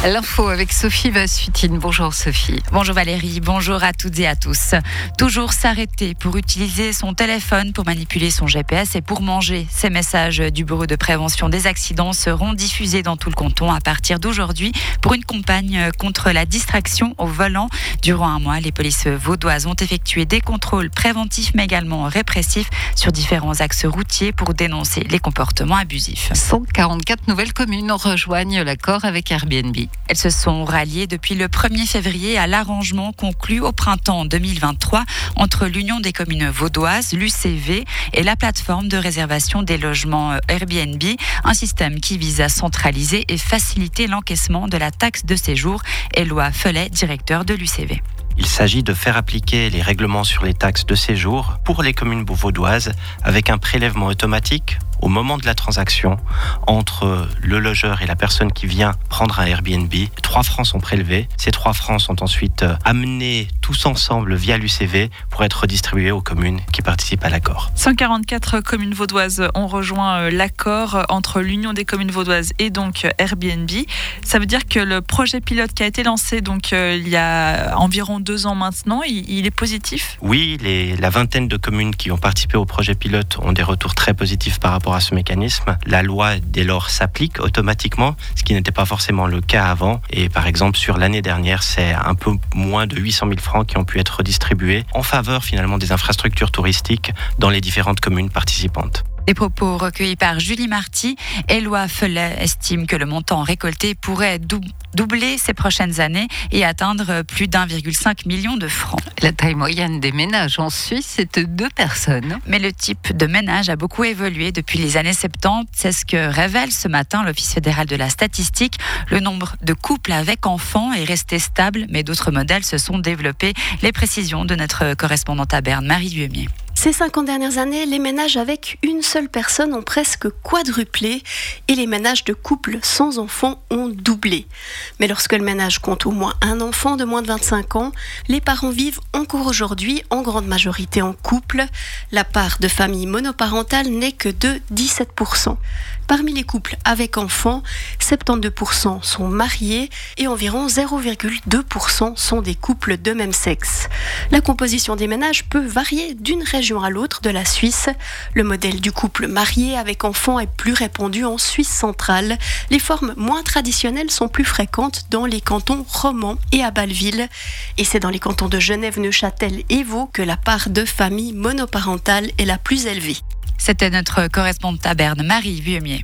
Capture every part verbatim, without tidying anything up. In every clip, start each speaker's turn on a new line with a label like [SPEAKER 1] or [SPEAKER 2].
[SPEAKER 1] L'info avec Sophie Vassutine. Bonjour Sophie.
[SPEAKER 2] Bonjour Valérie, bonjour à toutes et à tous. Toujours s'arrêter pour utiliser son téléphone pour manipuler son G P S et pour manger. Ces messages du Bureau de prévention des accidents seront diffusés dans tout le canton à partir d'aujourd'hui pour une campagne contre la distraction au volant. Durant un mois, les polices vaudoises ont effectué des contrôles préventifs mais également répressifs sur différents axes routiers pour dénoncer les comportements abusifs.
[SPEAKER 1] cent quarante-quatre nouvelles communes rejoignent l'accord avec Airbnb.
[SPEAKER 2] Elles se sont ralliées depuis le premier février à l'arrangement conclu au printemps deux mille vingt-trois entre l'Union des communes vaudoises, l'U C V, et la plateforme de réservation des logements Airbnb, un système qui vise à centraliser et faciliter l'encaissement de la taxe de séjour. Éloi Felet, directeur de l'U C V.
[SPEAKER 3] Il s'agit de faire appliquer les règlements sur les taxes de séjour pour les communes vaudoises avec un prélèvement automatique au moment de la transaction entre le logeur et la personne qui vient prendre un Airbnb. Trois francs sont prélevés. Ces trois francs sont ensuite amenés tous ensemble via l'U C V pour être redistribués aux communes qui participent à l'accord.
[SPEAKER 4] cent quarante-quatre communes vaudoises ont rejoint l'accord entre l'Union des communes vaudoises et donc Airbnb. Ça veut dire que le projet pilote qui a été lancé donc il y a environ deux ans maintenant, il, il est positif ?
[SPEAKER 3] Oui, les, la vingtaine de communes qui ont participé au projet pilote ont des retours très positifs par rapport à ce mécanisme. La loi, dès lors, s'applique automatiquement, ce qui n'était pas forcément le cas avant. Et par exemple, sur l'année dernière, c'est un peu moins de huit cent mille francs qui ont pu être redistribués en faveur finalement des infrastructures touristiques dans les différentes communes participantes.
[SPEAKER 2] Des propos recueillis par Julie Marty. Éloi Felet estime que le montant récolté pourrait dou- doubler ces prochaines années et atteindre plus d'un virgule cinq million de francs.
[SPEAKER 1] La taille moyenne des ménages en Suisse est de deux personnes.
[SPEAKER 2] Mais le type de ménage a beaucoup évolué depuis les années soixante-dix. C'est ce que révèle ce matin l'Office fédéral de la statistique. Le nombre de couples avec enfants est resté stable, mais d'autres modèles se sont développés. Les précisions de notre correspondante à Berne, Marie Duhemier.
[SPEAKER 5] Ces cinquante dernières années, les ménages avec une seule personne ont presque quadruplé et les ménages de couples sans enfants ont doublé. Mais lorsque le ménage compte au moins un enfant de moins de vingt-cinq ans, les parents vivent encore aujourd'hui en grande majorité en couple. La part de familles monoparentales n'est que de dix-sept pour cent. Parmi les couples avec enfants, soixante-douze pour cent sont mariés et environ zéro virgule deux pour cent sont des couples de même sexe. La composition des ménages peut varier d'une région à l'autre de la Suisse. Le modèle du couple marié avec enfants est plus répandu en Suisse centrale. Les formes moins traditionnelles sont plus fréquentes dans les cantons romans et à Bâle-Ville. Et c'est dans les cantons de Genève, Neuchâtel et Vaud que la part de familles monoparentales est la plus élevée.
[SPEAKER 2] C'était notre correspondante à Berne, Marie Vuemier.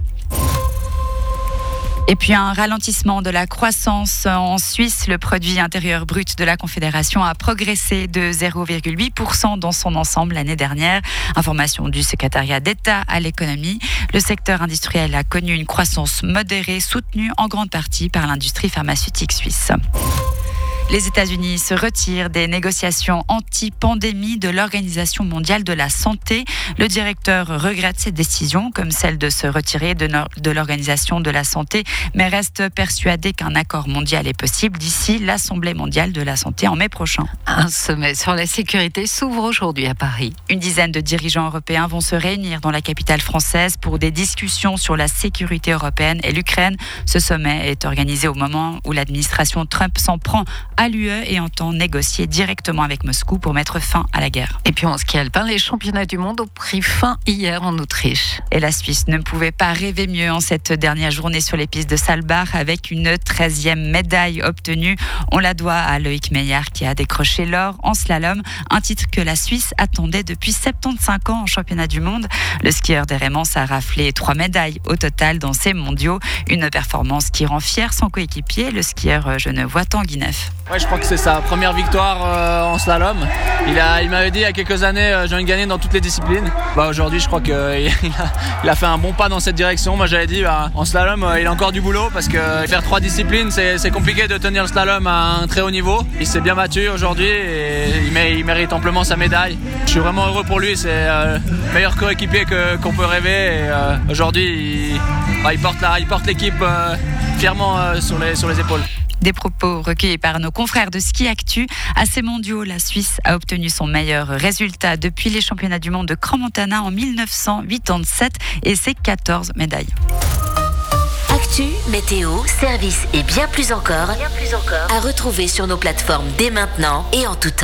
[SPEAKER 2] Et puis un ralentissement de la croissance en Suisse. Le produit intérieur brut de la Confédération a progressé de zéro virgule huit pour cent dans son ensemble l'année dernière. Information du secrétariat d'État à l'économie. Le secteur industriel a connu une croissance modérée, soutenue en grande partie par l'industrie pharmaceutique suisse. Les États-Unis se retirent des négociations anti-pandémie de l'Organisation mondiale de la santé. Le directeur regrette cette décision, comme celle de se retirer de, no- de l'Organisation de la santé, mais reste persuadé qu'un accord mondial est possible d'ici l'Assemblée mondiale de la santé en mai prochain.
[SPEAKER 1] Un sommet sur la sécurité s'ouvre aujourd'hui à Paris.
[SPEAKER 2] Une dizaine de dirigeants européens vont se réunir dans la capitale française pour des discussions sur la sécurité européenne et l'Ukraine. Ce sommet est organisé au moment où l'administration Trump s'en prend à l'U E et entend négocier directement avec Moscou pour mettre fin à la guerre.
[SPEAKER 1] Et puis en ski alpin, les championnats du monde ont pris fin hier en Autriche.
[SPEAKER 2] Et la Suisse ne pouvait pas rêver mieux en cette dernière journée sur les pistes de Saalbach avec une treizième médaille obtenue. On la doit à Loïc Meillard qui a décroché l'or en slalom, un titre que la Suisse attendait depuis soixante-quinze ans en championnat du monde. Le skieur des Rémans a raflé trois médailles au total dans ces mondiaux. Une performance qui rend fier son coéquipier, le skieur genevois Tanguy Neff.
[SPEAKER 6] Ouais, je crois que c'est sa première victoire euh, en slalom. Il, a, il m'avait dit il y a quelques années, euh, j'ai envie de gagner dans toutes les disciplines. Bah, aujourd'hui, je crois qu'il euh, a, il a fait un bon pas dans cette direction. Moi, j'avais dit, bah, en slalom, euh, il a encore du boulot parce que euh, faire trois disciplines, c'est, c'est compliqué de tenir le slalom à un très haut niveau. Il s'est bien battu aujourd'hui et il, mé, il mérite amplement sa médaille. Je suis vraiment heureux pour lui. C'est euh, le meilleur coéquipier que, qu'on peut rêver. Et, euh, aujourd'hui, il, bah, il, porte la, il porte l'équipe euh, fièrement euh, sur, les, sur les épaules.
[SPEAKER 2] Des propos recueillis par nos confrères de Ski Actu. À ces mondiaux, la Suisse a obtenu son meilleur résultat depuis les championnats du monde de Crans-Montana en mille neuf cent quatre-vingt-dix-sept et ses quatorze médailles.
[SPEAKER 5] Actu
[SPEAKER 7] Actu, météo, services et bien plus encore, bien plus encore à retrouver sur nos plateformes dès maintenant et en tout temps.